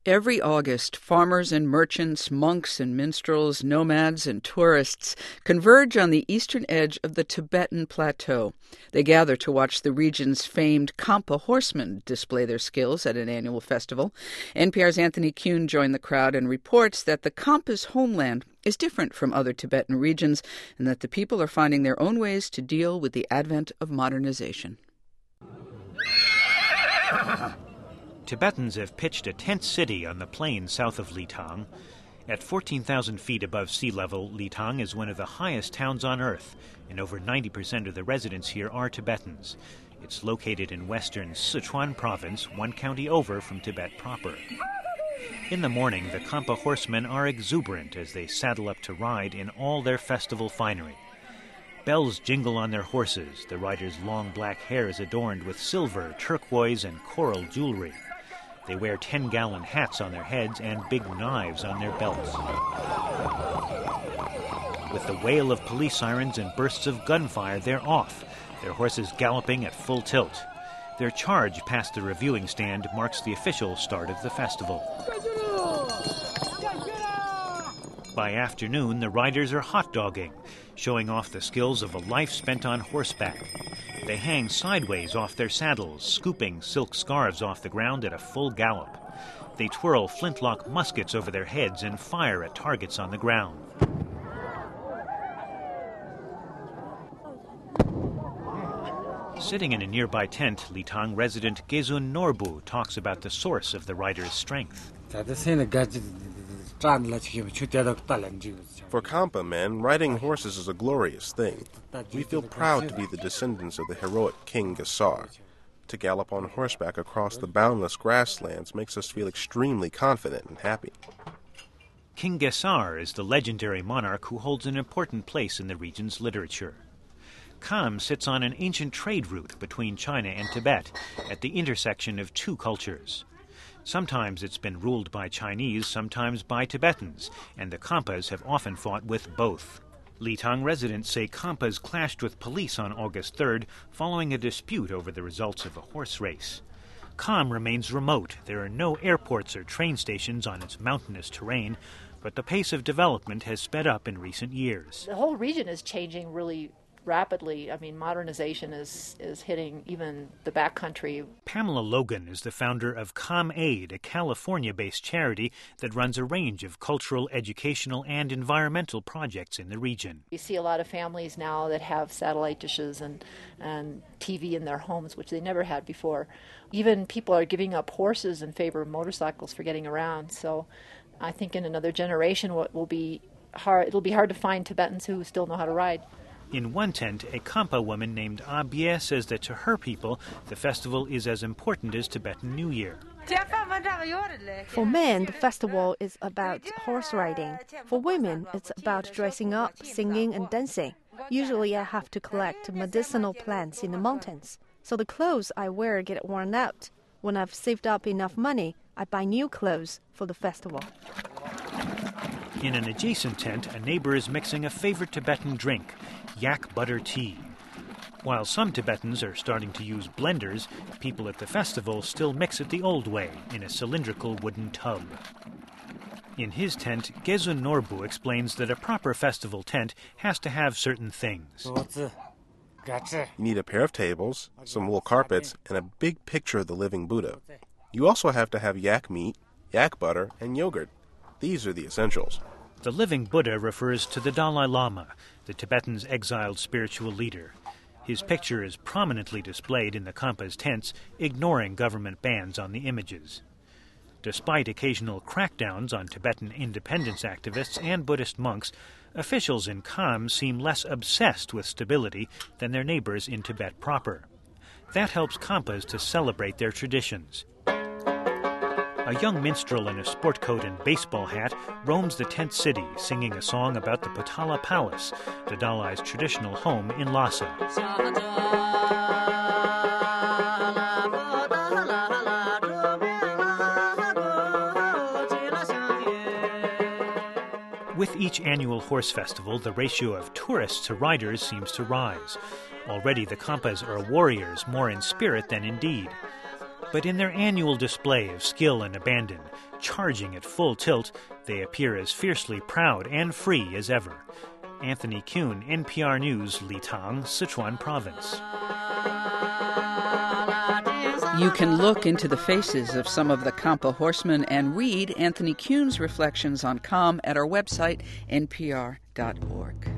Every August, farmers and merchants, monks and minstrels, nomads and tourists converge on the eastern edge of the Tibetan Plateau. They gather to watch the region's famed Khampa horsemen display their skills at an annual festival. NPR's Anthony Kuhn joined the crowd and reports that the Khampa's homeland is different from other Tibetan regions and that the people are finding their own ways to deal with the advent of modernization. Tibetans have pitched a tent city on the plain south of Litang. At 14,000 feet above sea level, Litang is one of the highest towns on Earth, and over 90% of the residents here are Tibetans. It's located in western Sichuan province, one county over from Tibet proper. In the morning, the Khampa horsemen are exuberant as they saddle up to ride in all their festival finery. Bells jingle on their horses. The riders' long black hair is adorned with silver, turquoise, and coral jewelry. They wear 10-gallon hats on their heads and big knives on their belts. With the wail of police sirens and bursts of gunfire, they're off, their horses galloping at full tilt. Their charge past the reviewing stand marks the official start of the festival. By afternoon, the riders are hot-dogging, showing off the skills of a life spent on horseback. They hang sideways off their saddles, scooping silk scarves off the ground at a full gallop. They twirl flintlock muskets over their heads and fire at targets on the ground. Sitting in a nearby tent, Litang resident Gezun Norbu talks about the source of the riders' strength. For Khampa men, riding horses is a glorious thing. We feel proud to be the descendants of the heroic King Gesar. To gallop on horseback across the boundless grasslands makes us feel extremely confident and happy. King Gesar is the legendary monarch who holds an important place in the region's literature. Kham sits on an ancient trade route between China and Tibet at the intersection of two cultures. Sometimes it's been ruled by Chinese, sometimes by Tibetans, and the Khampas have often fought with both. Litang residents say Khampas clashed with police on August 3rd following a dispute over the results of a horse race. Kham remains remote. There are no airports or train stations on its mountainous terrain, but the pace of development has sped up in recent years. The whole region is changing really rapidly. I mean, modernization is hitting even the backcountry. Pamela Logan is the founder of Kham Aid, a California-based charity that runs a range of cultural, educational, and environmental projects in the region. You see a lot of families now that have satellite dishes and TV in their homes, which they never had before. Even people are giving up horses in favor of motorcycles for getting around. So I think in another generation it'll be hard to find Tibetans who still know how to ride. In one tent, a Khampa woman named Abie says that to her people, the festival is as important as Tibetan New Year. For men, the festival is about horse riding. For women, it's about dressing up, singing, and dancing. Usually I have to collect medicinal plants in the mountains, so the clothes I wear get worn out. When I've saved up enough money, I buy new clothes for the festival. In an adjacent tent, a neighbor is mixing a favorite Tibetan drink, yak butter tea. While some Tibetans are starting to use blenders, people at the festival still mix it the old way, in a cylindrical wooden tub. In his tent, Gezun Norbu explains that a proper festival tent has to have certain things. You need a pair of tables, some wool carpets, and a big picture of the living Buddha. You also have to have yak meat, yak butter, and yogurt. These are the essentials. The living Buddha refers to the Dalai Lama, the Tibetans' exiled spiritual leader. His picture is prominently displayed in the Khampa's tents, ignoring government bans on the images. Despite occasional crackdowns on Tibetan independence activists and Buddhist monks, officials in Kham seem less obsessed with stability than their neighbors in Tibet proper. That helps Khampas to celebrate their traditions. A young minstrel in a sport coat and baseball hat roams the tent city, singing a song about the Potala Palace, the Dalai's traditional home in Lhasa. With each annual horse festival, the ratio of tourists to riders seems to rise. Already the Khampas are warriors more in spirit than in deed. But in their annual display of skill and abandon, charging at full tilt, they appear as fiercely proud and free as ever. Anthony Kuhn, NPR News, Litang, Sichuan Province. You can look into the faces of some of the Kampa horsemen and read Anthony Kuhn's reflections on Kham at our website, npr.org.